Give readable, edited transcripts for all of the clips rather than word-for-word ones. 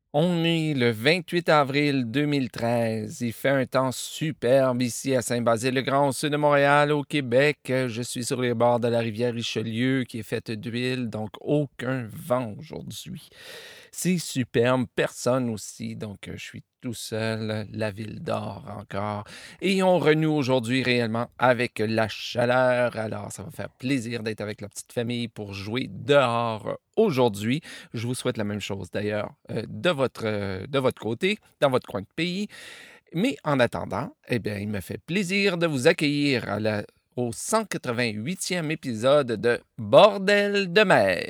On est le 28 avril 2013. Il fait un temps superbe ici à Saint-Basile-le-Grand, au sud de Montréal, au Québec. Je suis sur les bords de la rivière Richelieu qui est faite d'huile, donc aucun vent aujourd'hui. C'est superbe, personne aussi, donc je suis tout seul, la ville dort encore. Et on renoue aujourd'hui réellement avec la chaleur. Alors, ça va faire plaisir d'être avec la petite famille pour jouer dehors aujourd'hui. Je vous souhaite la même chose d'ailleurs de votre côté, dans votre coin de pays. Mais en attendant, eh bien, il me fait plaisir de vous accueillir au 188e épisode de Bordel de mer.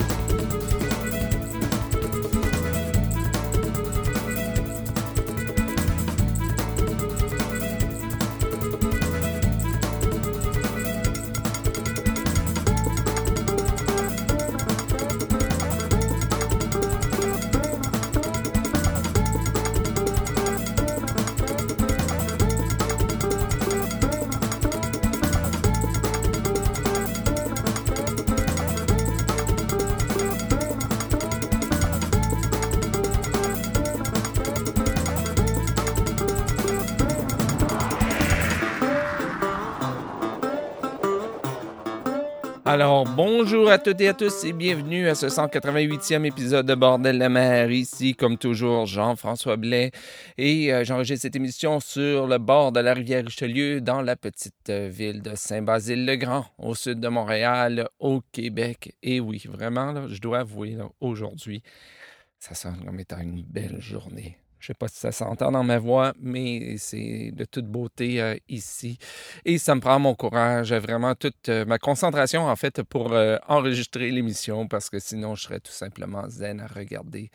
Alors, bonjour à toutes et à tous et bienvenue à ce 188e épisode de Bordel de mer. Ici, comme toujours, Jean-François Blais et j'enregistre cette émission sur le bord de la rivière Richelieu dans la petite ville de Saint-Basile-le-Grand, au sud de Montréal, au Québec. Et oui, vraiment, là, je dois avouer, là, aujourd'hui, ça sonne comme étant une belle journée. Je ne sais pas si ça s'entend dans ma voix, mais c'est de toute beauté ici. Et ça me prend mon courage, vraiment toute ma concentration, en fait, pour enregistrer l'émission, parce que sinon, je serais tout simplement zen à regarder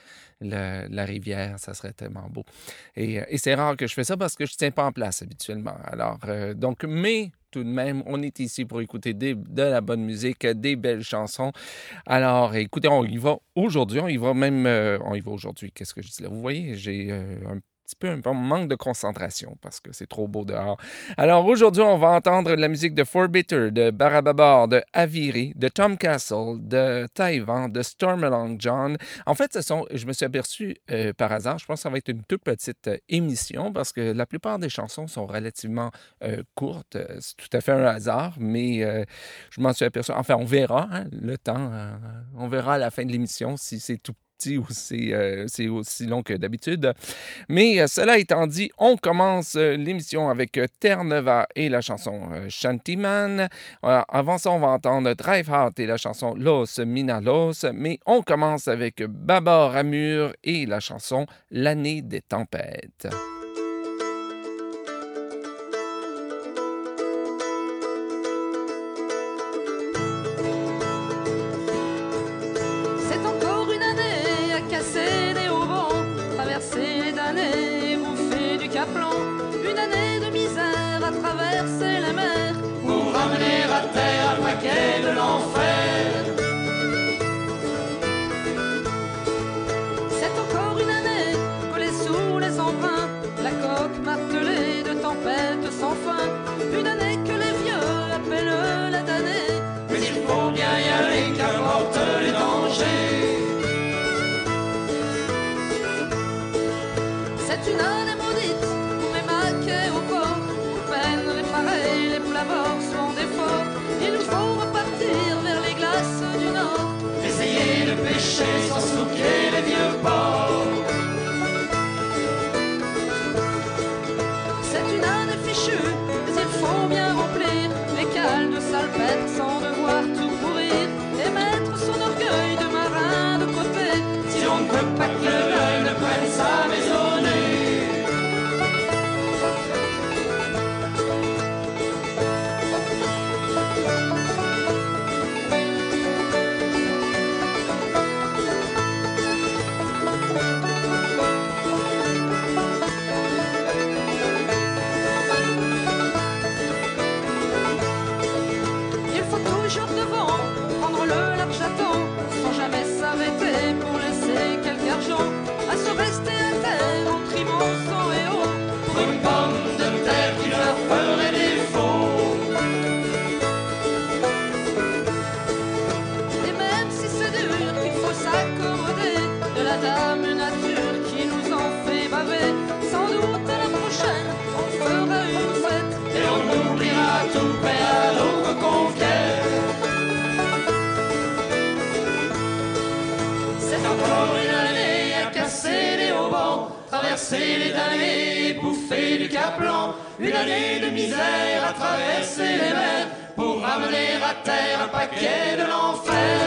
la rivière. Ça serait tellement beau. Et c'est rare que je fais ça parce que je ne tiens pas en place habituellement. Alors, mais tout de même, on est ici pour écouter de la bonne musique, des belles chansons. Alors, écoutez, on y va aujourd'hui. On y va même. On y va aujourd'hui. Qu'est-ce que je dis là? Vous voyez, j'ai un petit peu un manque de concentration parce que c'est trop beau dehors. Alors, aujourd'hui, on va entendre de la musique de Four Bitter, de Barababar, de Aviri, de Tom Castle, de Taïwan, de Stormalong John. En fait, je me suis aperçu par hasard, je pense que ça va être une toute petite émission parce que la plupart des chansons sont relativement courtes. C'est tout à fait un hasard, mais je m'en suis aperçu. Enfin, on verra le temps. On verra à la fin de l'émission si c'est tout petit ou c'est aussi long que d'habitude. Mais cela étant dit, on commence l'émission avec Terre-Neuve et la chanson Shantyman. Avant ça, on va entendre Drive Heart et la chanson Los Minalos. Mais on commence avec Baba Ramur et la chanson L'année des tempêtes. C'est encore une année à casser des haubans, traverser les damnés, bouffer du caplan. Une année de misère à traverser la mer pour ramener à terre le paquet de l'enfer. C'est encore une année collée sous les embruns, la coque martelée de tempêtes sans fin. Une année que les vieux appellent la damnée, mais il faut bien y aller qu'importe les dangers. C'est une année maudite pour les maquets au port, aux peines réparées, les plabords sont des forts. Il nous faut repartir vers les glaces du nord, essayer de pêcher sans souquer les vieux ports. C'est une année fichue, mais il faut bien remplir les cales de salpêtres sans devoir tout pourrir et mettre son orgueil de marin de côté, si on ne veut pas que le deuil ne prenne sa maisonnée. Il faut toujours devant prendre le large à temps, sans jamais s'arrêter pour laisser quelque argent, à se rester à terre en trimant sang et eau, pour une pomme de terre qui leur ferait défaut. Et même si c'est dur, qu'il faut s'accommoder de la dame nature Encore une année à casser les haubans, traverser les damnés, bouffer du caplan. Une année de misère à traverser les mers pour ramener à terre un paquet de l'enfer.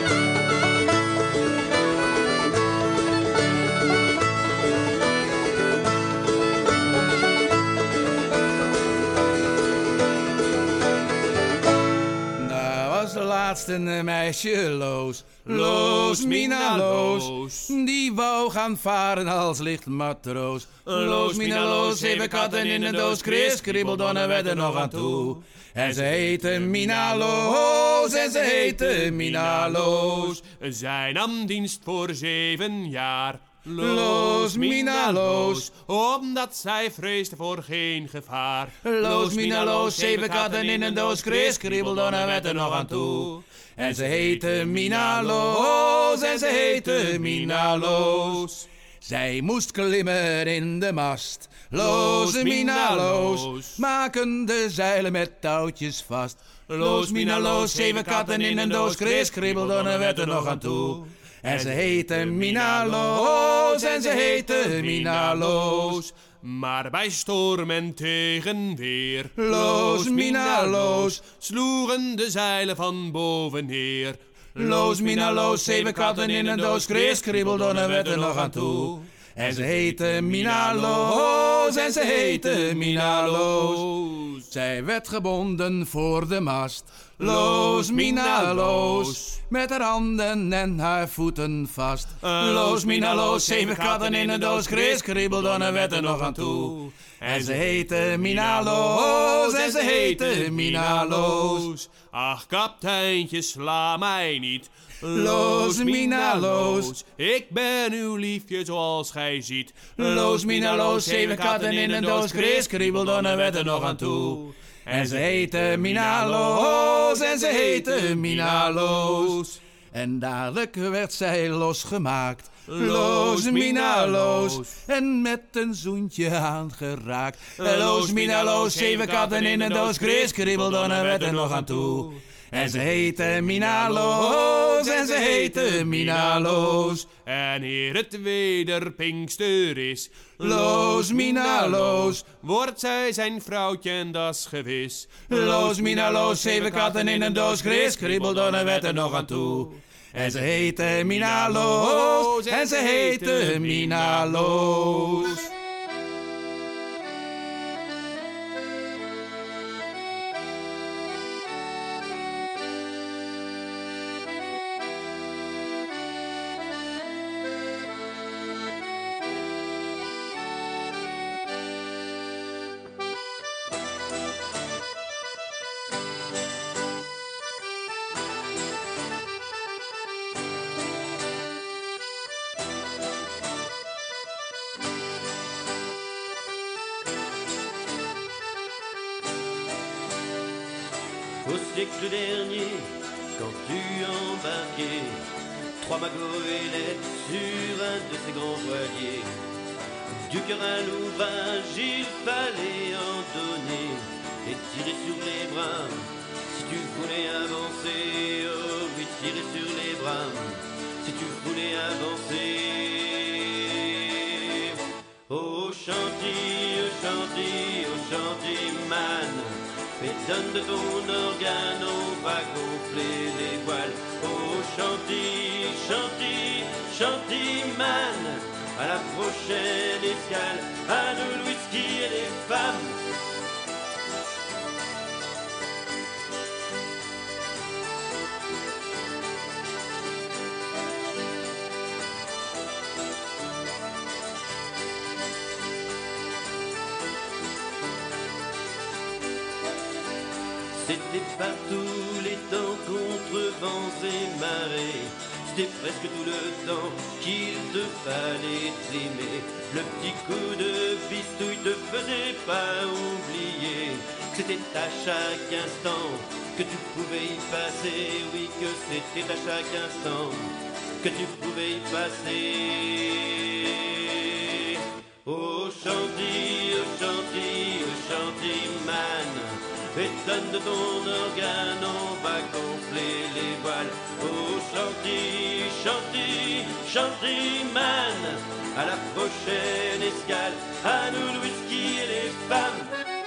De laatste meisje Loos, Loos, Mina Loos, die wou gaan varen als lichtmatroos. Loos, Mina Loos, 7 katten in een doos, Chris Kriebeldonne werd er nog aan toe. En ze heette Mina Loos, en ze heette Mina Loos. Zij nam dienst voor 7 jaar. Loos, Mina Loos, omdat zij vreesde voor geen gevaar. Loos, Mina Loos, 7 katten in een doos, Chris Kriebeldonne werd er nog aan toe. En ze heette Mina Loos, en ze heette Mina Loos. Zij moest klimmen in de mast, Loos, Mina Loos, maken de zeilen met touwtjes vast. Loos, Mina Loos, 7 katten in een doos, Chris Kriebeldonne werd er nog aan toe. En ze heette Mina Loos, en ze heette Mina Loos. Maar bij storm en tegenweer, Loos, Mina Loos, sloegen de zeilen van boven neer. Loos, Mina Loos, 7 katten in een doos, Chris Kriebeldonne werd er nog aan toe. En ze heette Mina Loos, en ze heette Mina Loos. Zij werd gebonden voor de mast, Loos, Mina Loos, met haar handen en haar voeten vast. Loos, Mina Loos, 7 katten in een doos, Chris Kriebeldonne werd er nog aan toe. En ze heette Mina Loos, en ze heette Mina Loos. Ach, kapiteintje, sla mij niet. Loos, Mina Loos, ik ben uw liefje zoals gij ziet. Loos, Mina Loos, 7 katten in een doos, Chris Kriebeldonne werd er nog aan toe. En ze heette Mina Loos, en ze heette Mina Loos. En dadelijk werd zij losgemaakt, Loos, Mina Loos, en met een zoentje aangeraakt. Loos, Mina Loos, 7 katten in een doos, Chris Kriebeldonne werd er nog aan toe. En ze heette Mina Loos, en ze heette Mina Loos. En eer het weder Pinkster is, Loos, Mina Loos, wordt zij zijn vrouwtje en dat's gewis. Loos, Mina Loos, 7 katten in een doos, Chris Kriebeldonne werd er nog aan toe. En ze heette Mina Loos, en ze heette Mina Loos. Au siècle dernier, quand tu embarquais 3 magoélettes sur un de ces grands voiliers, du cœur à l'ouvrage, il fallait en donner et tirer sur les bras. Si tu voulais avancer, oh oui, tirer sur les bras. Si tu voulais avancer, oh chantier, oh chantier, oh chantier man. Et donne de ton organe, on va gonfler les voiles. Oh chantier, chantier, chantier man. À la prochaine escale, à nous le whisky et les femmes. C'était par tous les temps contre vents et marées. C'était presque tout le temps qu'il te fallait trimer. Le petit coup de bistouille te faisait pas oublier que c'était à chaque instant que tu pouvais y passer. Oui, que c'était à chaque instant que tu pouvais y passer. Oh chantier, oh chantier, oh chantier man. Et donne de ton organe, on va gonfler gonfler les voiles. Oh, chanty, chanty, chanty man, à la prochaine escale, à nous le whisky et les femmes.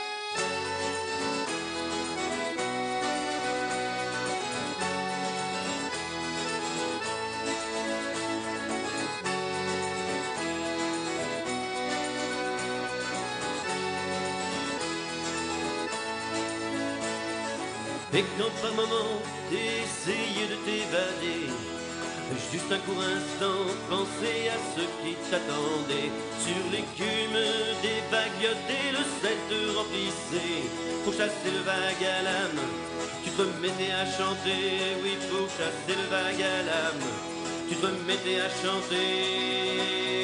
Et quand par moment t'essayais de t'évader, juste un court instant, penser à ce qui t'attendait. Sur l'écume des vagues, et le sel te remplissait. Pour chasser le vague à l'âme, tu te mettais à chanter. Oui, pour chasser le vague à l'âme, tu te mettais à chanter.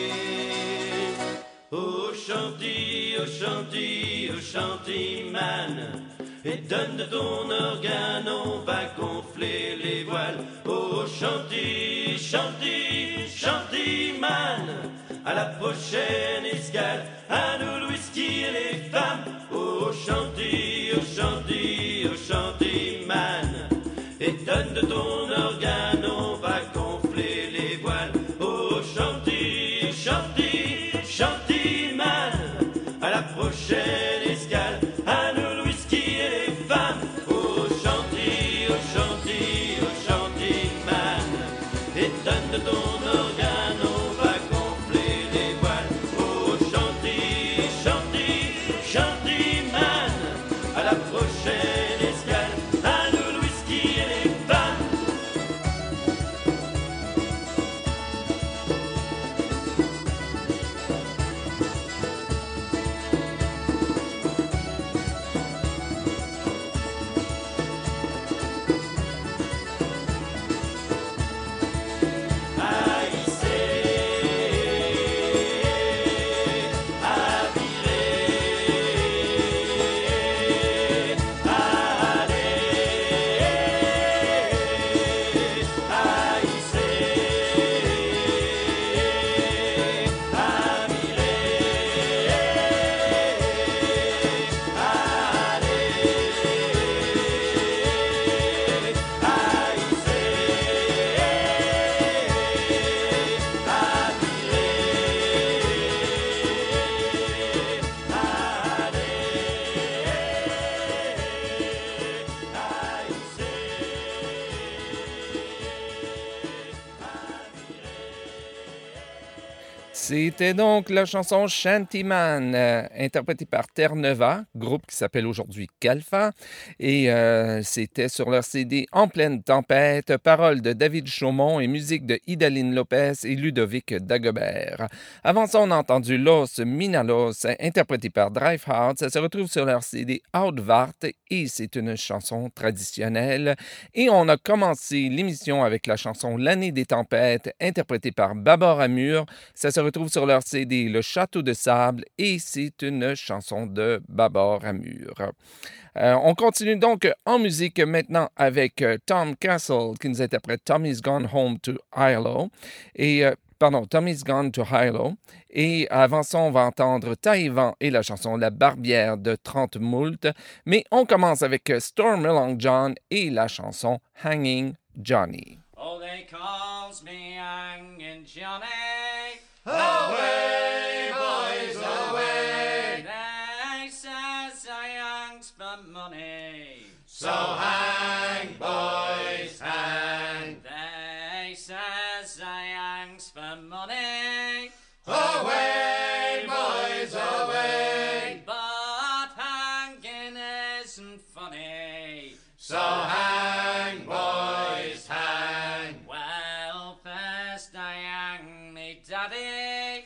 Oh chanty, oh chanty, oh chanty man, et donne de ton organe, on va gonfler les voiles. Oh chanty, chanty, chanty man, à la prochaine escale, à nous le whisky et les femmes. Oh chanty, oh chanty, oh chanty man, et donne de ton organe, on va gonfler les voiles. Oh chanty, chanty, chanty man, à la prochaine escale, à nous le whisky et les femmes. Oh chanty, oh chanty, oh chanty man, et donne de ton organe, on va gonfler les voiles. Oh chanty, chanty, chanty man, à la prochaine escale, à nous le whisky et les femmes. C'était donc la chanson Shantyman, interprétée par Terre-Neuva, groupe qui s'appelle aujourd'hui Calfa. Et c'était sur leur CD En pleine tempête, paroles de David Chaumont et musique de Idaline Lopez et Ludovic Dagobert. Avant ça, on a entendu Los Minalos, interprété par Drive Hard. Ça se retrouve sur leur CD Outvart et c'est une chanson traditionnelle. Et on a commencé l'émission avec la chanson L'année des tempêtes, interprétée par Babar Amur. Ça se retrouve sur leur CD Le Château de Sable et c'est une chanson de Babar Amur. On continue donc en musique maintenant avec Tom Castle qui nous interprète Tommy's Gone Home to Hilo et Tommy's Gone to Hilo. Et avant ça, on va entendre Taïwan et la chanson La Barbière de 30 Moult. Mais on commence avec Storm Along John et la chanson Hanging Johnny. Oh, they calls me Hanging Johnny. Away, boys, away. They says I hangs for money. So hang, boys, hang. They says I hangs for money. Away, boys, away. But hanging isn't funny. So hang, boys, hang. Well, first I hang me daddy.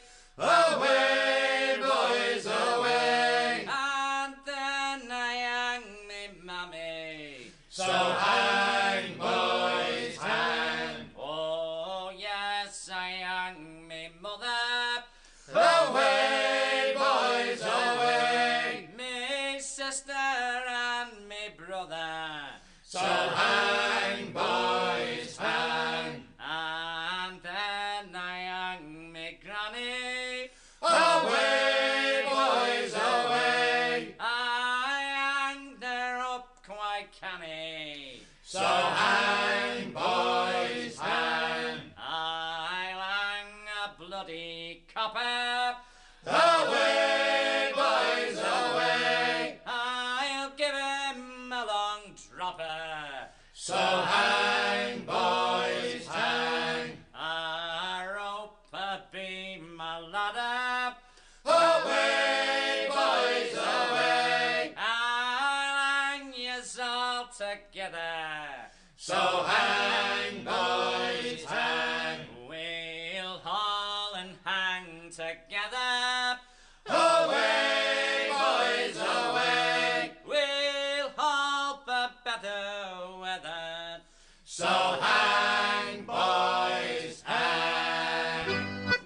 Away, boys, away. And then I hang me mammy. So hang, boys, hang. Oh, yes, I hang me mother. Away, boys, away. Me sister and me brother. So hang, boys, hang. And then I hang me granny. Away, boys, away. I hanged her up quite canny. So hang. bloody copper. Away, boys, away. I'll give him a long dropper. So hang, boys, hang. A rope be my ladder. Away, boys, away. I'll hang yous all together. So hang, boys, hang. We'll haul and hang together. Away, boys, away. We'll haul for better weather. So hang, boys, hang.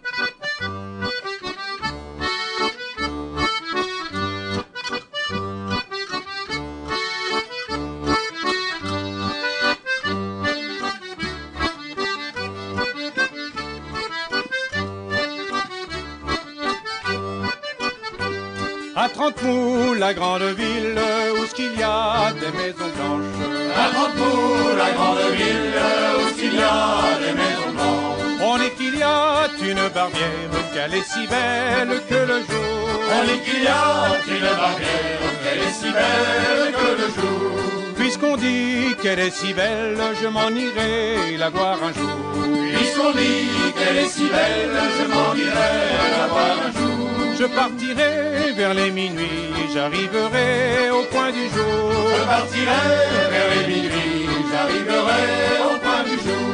À 30 moules, la grande ville, où ce qu'il y a des maisons blanches. À 30 moules, la grande ville, où il y a des maisons blanches. On dit qu'il y a une barbière, qu'elle est si belle que le jour. On dit qu'il y a une barbière, qu'elle est si belle que le jour. Puisqu'on dit qu'elle est si belle, je m'en irai la voir un jour. Puisqu'on dit qu'elle est si belle, je m'en irai la voir un jour. Je partirai vers les minuit, j'arriverai au point du jour. Je partirai vers les minuit, j'arriverai au point du jour.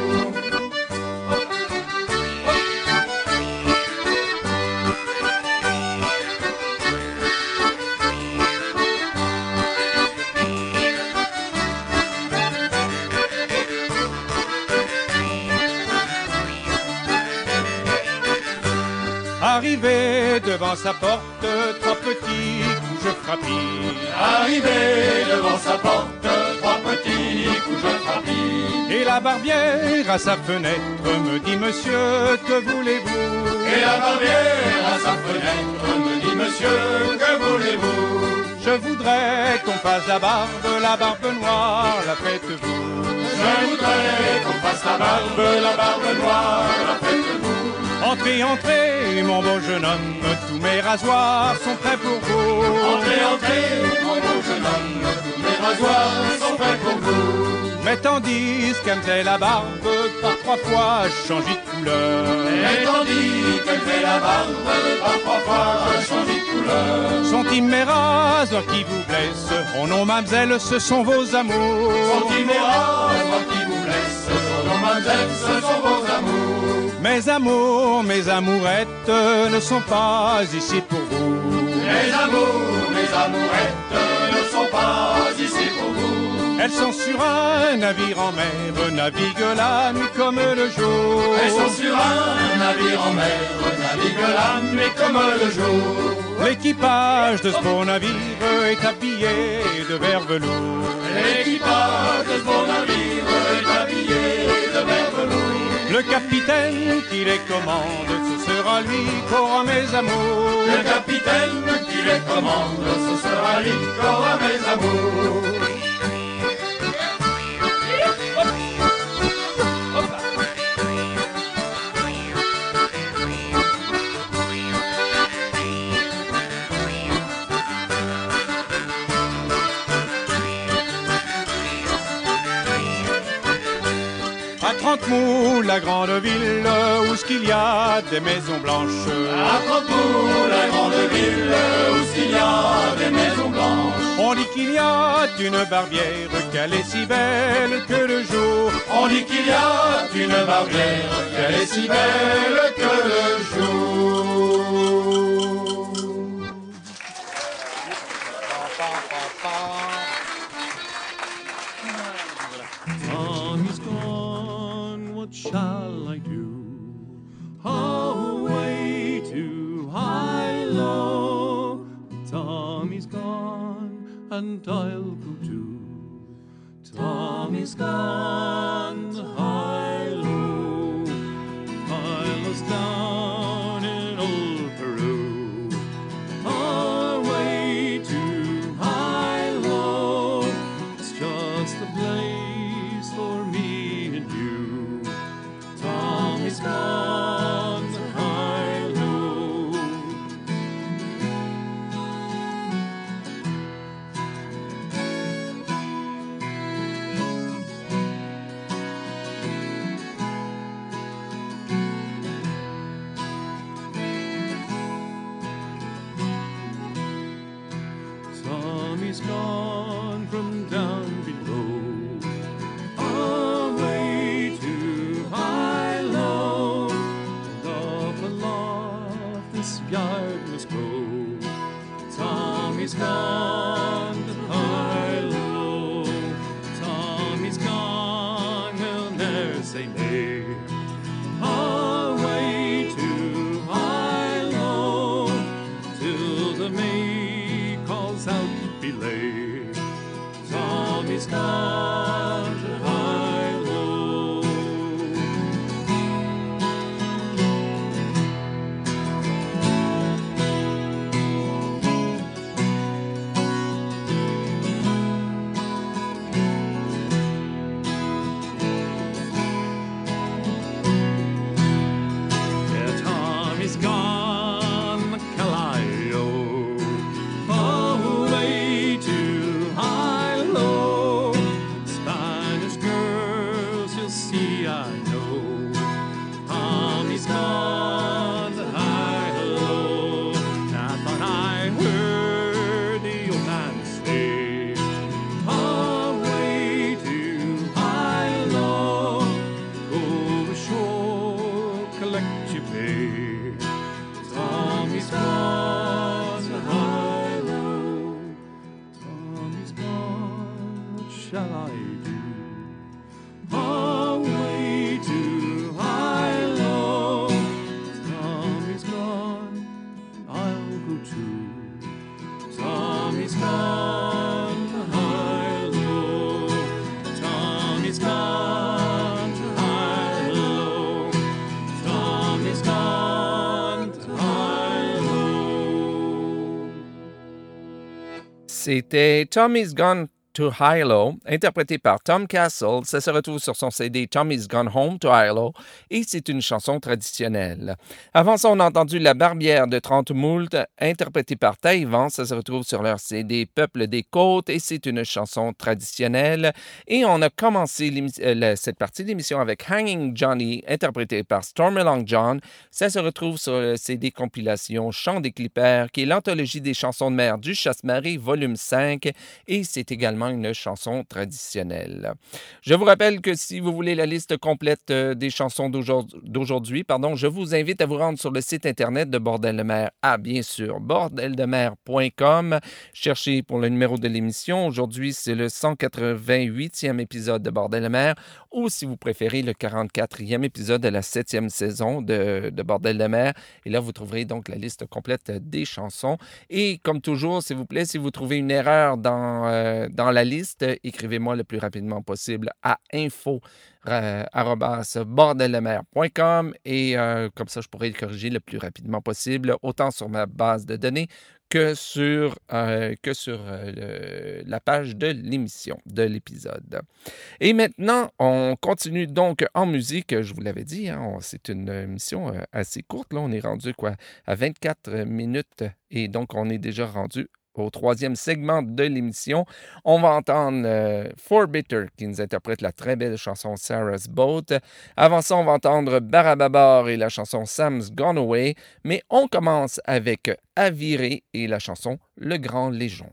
Arrivé devant sa porte, trois petits coups je frappis. Arrivé devant sa porte, trois petits coups je frappis. Et la barbière à sa fenêtre me dit: Monsieur, que voulez-vous? Et la barbière à sa fenêtre me dit: Monsieur, que voulez-vous? Je voudrais qu'on fasse la barbe noire, la faites-vous. Je voudrais qu'on fasse la barbe noire, la faites-vous. Entrez, entrez, mon beau jeune homme, tous mes rasoirs sont prêts pour vous. Entrez, entrez, mon beau jeune homme, tous mes rasoirs sont prêts pour vous. Mais tandis qu'elle faisait la barbe, par trois fois changé de couleur. Et tandis qu'elle fait la barbe, par trois fois changé de couleur. Sont-ils mes rasoirs qui vous blessent? Oh non, mademoiselle, ce sont vos amours. Sont-ils mes rasoirs qui vous blessent? Oh non, mademoiselle, ce sont vos amours. Mes amours, mes amourettes ne sont pas ici pour vous. Mes amours, mes amourettes ne sont pas ici pour vous. Elles sont sur un navire en mer, naviguent la nuit comme le jour. Elles sont sur un navire en mer, naviguent la nuit comme le jour. L'équipage de ce beau navire est habillé de vert velours. L'équipage de ce beau navire est habillé de vert velours. Le capitaine qui les commande, ce sera lui qu'aura mes amours. Le capitaine qui les commande, ce sera lui qu'aura mes amours. À 30 moules, la grande ville, où ce qu'il y a des maisons blanches. À 30 moules, la grande ville, où il y a des maisons blanches. On dit qu'il y a une barbière, qu'elle est si belle que le jour. On dit qu'il y a une barbière, qu'elle est si belle que le jour. Tommy's gone, what shall I do? Away to high-low. Tommy's gone, and I'll go too. Tommy's gone to high-low. I was down in old Peru. Away to high-low. It's just a place for me and you. Tommy's gone to high-low. Tommy's gone to Hilo. Tommy's gone, he'll never say nay. Away to Hilo, till the maid calls out belay. Tommy's gone to Hilo. Yeah, Tommy's gone to Callio, away to Hilo. Spanish girls, you'll see, I know. Tommy's gone to Hilo. I thought I heard the old man say, away to Hilo. Go ashore, collect your pay. Tommy's gone to Hilo. Tommy's gone, what shall I do? Away to Hilo. Tommy's gone, I'll go too. Tommy's gone to Hilo. Tommy's gone to Hilo. Tommy's gone to Hilo. C'était Tommy's Gone to Hilo, interprété par Tom Castle. Ça se retrouve sur son CD Tommy's Gone Home to Hilo et c'est une chanson traditionnelle. Avant ça, on a entendu La Barbière de Trente-Moult, interprétée par Taïwan. Ça se retrouve sur leur CD Peuple des Côtes et c'est une chanson traditionnelle. Et on a commencé cette partie de l'émission avec Hanging Johnny, interprété par Stormy Long John. Ça se retrouve sur le CD compilation Chants des Clippers, qui est l'anthologie des chansons de mer du Chasse-Marée, volume 5, et c'est également une chanson traditionnelle. Je vous rappelle que si vous voulez la liste complète des chansons d'aujourd'hui, je vous invite à vous rendre sur le site internet de Bordel de mer. Bien sûr, bordeldemer.com. Cherchez pour le numéro de l'émission. Aujourd'hui, c'est le 188e épisode de Bordel de mer, ou si vous préférez, le 44e épisode de la 7e saison de Bordel de mer. Et là, vous trouverez donc la liste complète des chansons. Et comme toujours, s'il vous plaît, si vous trouvez une erreur dans la liste, écrivez-moi le plus rapidement possible à info@bordeldemer.com et comme ça, je pourrai le corriger le plus rapidement possible, autant sur ma base de données que sur la page de l'émission, de l'épisode. Et maintenant, on continue donc en musique. Je vous l'avais dit, c'est une émission assez courte. Là, on est rendu à 24 minutes et donc on est déjà rendu au troisième segment de l'émission. On va entendre Four Bitter qui nous interprète la très belle chanson Sarah's Boat. Avant ça, on va entendre Barababar et la chanson Sam's Gone Away. Mais on commence avec Aviré et la chanson Le Grand Légion.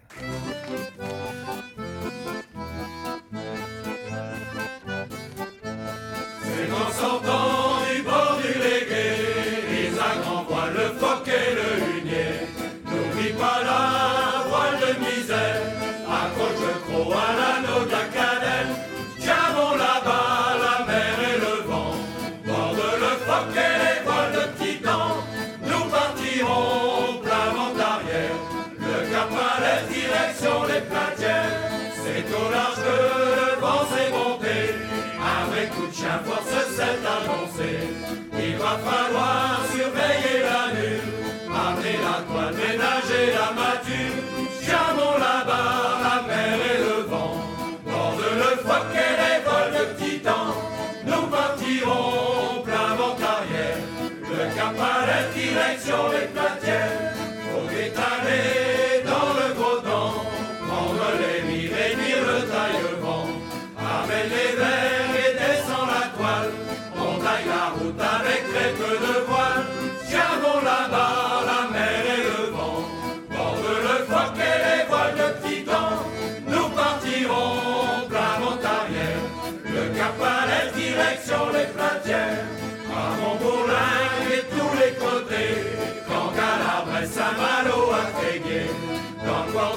C'est en sortant du bord du Légué, ils à grand voile, le phoque et le hunier. N'oublie pas la voile de misère, accroche le croc à l'anneau de la cannelle. Jamons là-bas la mer et le vent, borde le phoque et les voiles de titan. Nous partirons plein vent arrière, le cap à l'est, direction les platières. C'est au large que le vent s'est monté, un vrai coup de chien force s'est annoncé. Il va falloir surveiller la lune, amener la toile, ménager la mâture. Jamons là-bas la mer et le vent, borde le phoque et les voiles de titan. Nous partirons plein vent arrière, le cap à l'est, direction les platières. Faut étaler dans le gros temps, prendre les mires, réduire le taille-vent. Amène les verres et descend la toile, on taille la route avec très peu de voile. Jamons là-bas la mer et le vent, borde le phoque et les voiles de titan. Nous partirons plein vent arrière, le cap à l'est, direction les platières. À Montbourlingue et tous les côtés, quand Galabres, Saint-Malo à Tréguier, dans le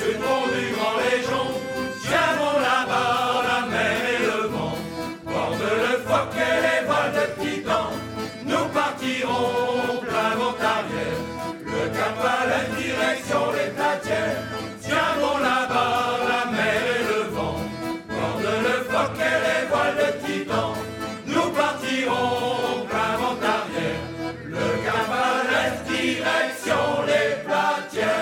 sur le pont du Grand Légion. Tiens bon là-bas, la mer et le vent, borde le phoque et les voiles de Titan. Nous partirons plein vent arrière, le cap à la direction des Platières. Tiens bon là-bas, la mer et le vent, borde le phoque et les voiles de Titan. Nous partirons plein vent arrière, le cap à l'est, direction des Platières.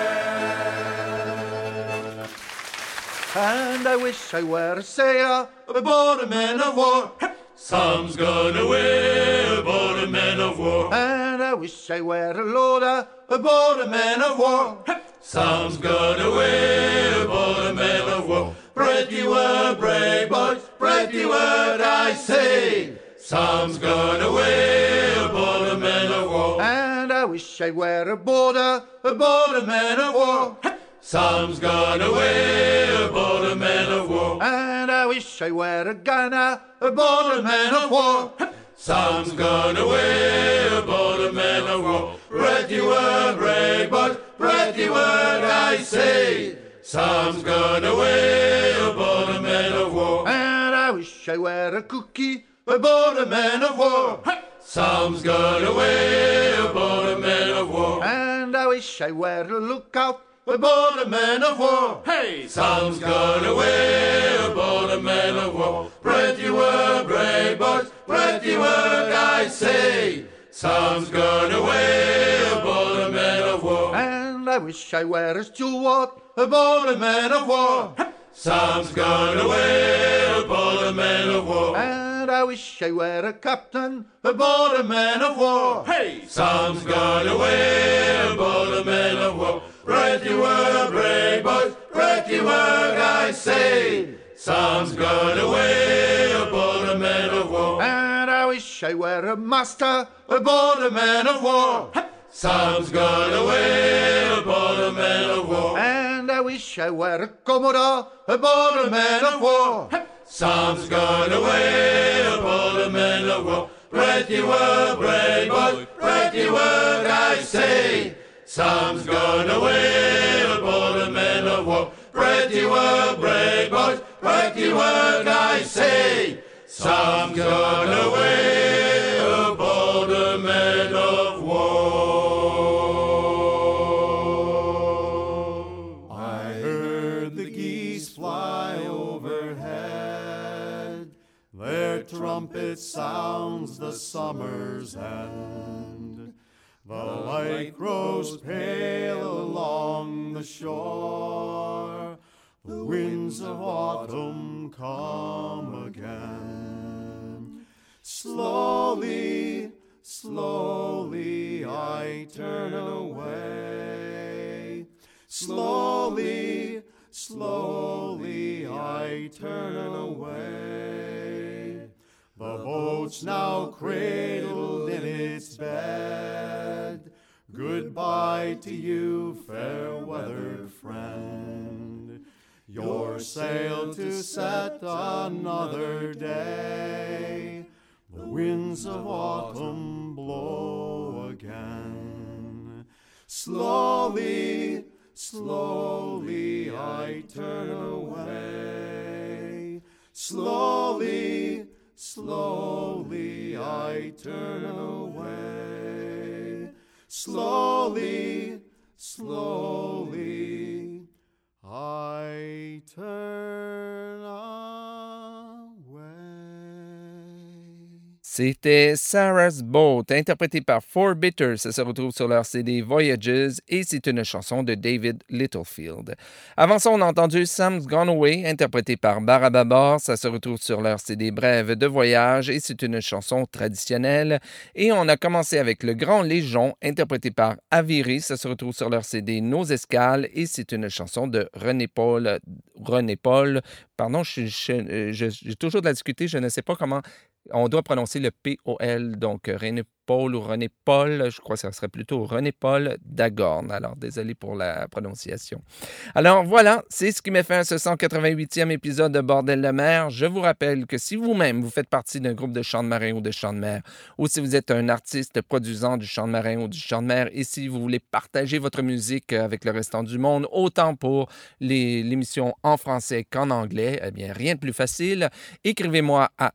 And I wish I were a sailor aboard a man of war. Some's gone away aboard a man of war. And I wish I were a loader aboard a man of war. Some's gone away aboard a man of war. Pretty word, brave boys, pretty word I say. Some's gone away aboard a man of war. And I wish I were a boarder aboard a man of war. Some's gone away aboard a man of war. And I wish I were a gunner aboard a man of war. Some's gone away aboard a man of war. Pretty word, brave boys, pretty word I say. Some's gone away aboard a man of war. And I wish I were a cookie aboard a man of war. Some's gone away aboard a man of war. And I wish I were a lookout aboard a man of war. Hey! Some's gone away aboard a man of war. Pretty word, brave boys, pretty word I say. Some's gone away aboard a man of war. And I wish I were a steward aboard a man of war. Some's gone away aboard a man of war. And I wish I were a captain aboard a man of war. Hey! Some's gone away aboard a man of war. Pretty word, brave boys, pretty word I say. Some's gone away aboard a man of war. And I wish I were a master aboard a man of war. Some's gone away aboard a man of war. And I wish I were a commodore aboard a man of war. Some's gone away aboard a man of war. Pretty word, brave boys, pretty word I say. Some's gone away aboard a man of war. Pretty word, brave boys, pretty word I say. Some's gone away aboard a man of war. I heard the geese fly overhead. Their trumpet sounds the summer's end. The light grows pale along the shore. The winds of autumn come again. Slowly, slowly I turn away. Slowly, slowly I turn away. The boat's now cradled in its bed. Goodbye to you, fair-weathered friend. Your sail to set another day. The winds of autumn blow again. Slowly, slowly I turn away. Slowly, slowly I turn away. Slowly, slowly I turn away. C'était Sarah's Boat, interprété par Four Bitters. Ça se retrouve sur leur CD Voyages et c'est une chanson de David Littlefield. Avant ça, on a entendu Sam's Gone Away, interprété par Barababar. Ça se retrouve sur leur CD Brève de voyage et c'est une chanson traditionnelle. Et on a commencé avec Le Grand Légion, interprété par Aviri. Ça se retrouve sur leur CD Nos Escales et c'est une chanson de René Paul. Pardon, j'ai toujours de la difficulté, je ne sais pas comment on doit prononcer le P-O-L, donc René Paul ou René Paul. Je crois que ça serait plutôt René Paul Dagorn. Alors, désolé pour la prononciation. Alors, voilà, c'est ce qui met fin à ce 188e épisode de Bordel de mer. Je vous rappelle que si vous-même, vous faites partie d'un groupe de chant de marin ou de chant de mer, ou si vous êtes un artiste produisant du chant de marin ou du chant de mer, et si vous voulez partager votre musique avec le restant du monde, autant pour l'émission en français qu'en anglais, eh bien, rien de plus facile. Écrivez-moi à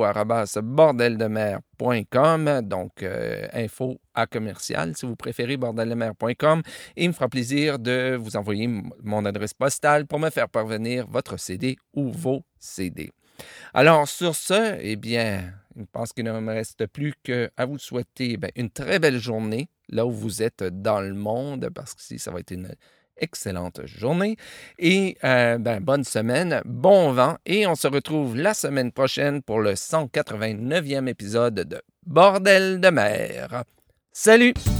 info@bordeldemer.com, donc info à commercial, si vous préférez, bordeldemer.com, et il me fera plaisir de vous envoyer mon adresse postale pour me faire parvenir votre CD ou vos CD. Alors, sur ce, eh bien, je pense qu'il ne me reste plus qu'à vous souhaiter une très belle journée, là où vous êtes dans le monde, parce que ça va être une excellente journée. Et bonne semaine, bon vent, et on se retrouve la semaine prochaine pour le 189e épisode de Bordel de mer. Salut!